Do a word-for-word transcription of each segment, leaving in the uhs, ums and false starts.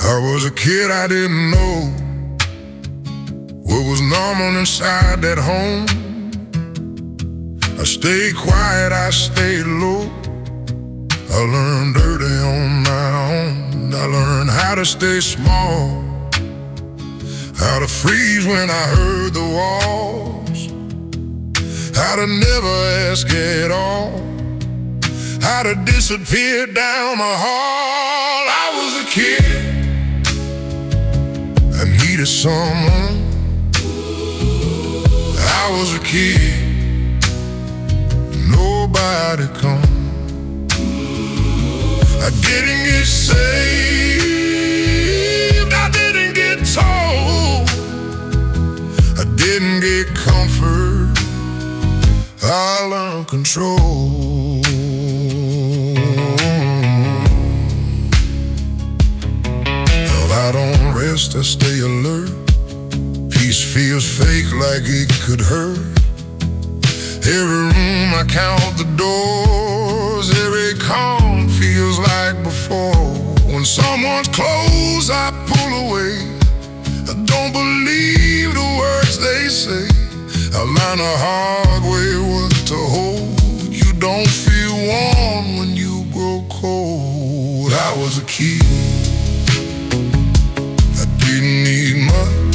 I was a kid, I didn't know what was normal inside that home. I stayed quiet, I stayed low. I learned dirty on my own. I learned how to stay small, how to freeze when I heard the walls, how to never ask at all, how to disappear down the hall. I was a kid, I needed someone. I was a kid, nobody come. I didn't get saved, I didn't get told, I didn't get comfort, I learned control. Well, I don't rest, I stay alert. Peace feels fake, like it could hurt. Every room I count the doors, every calm feels like before. When someone's close, I pull away. I don't believe the words they say. I learned the hard way what to hold. You don't feel warm when you grow cold. I was a kid, I didn't need much.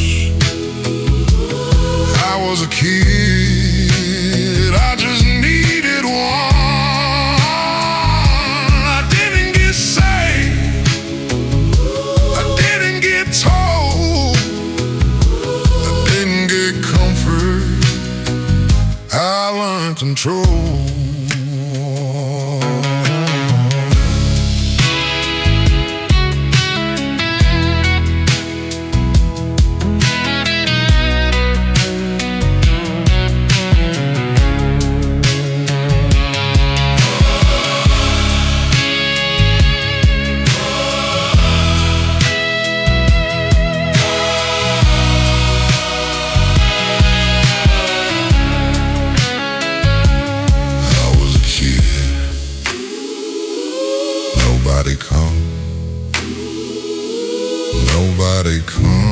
I was a kid, I just needed one. I didn't get saved, I didn't get told, I didn't get comfort, I learned control. Nobody come, nobody come.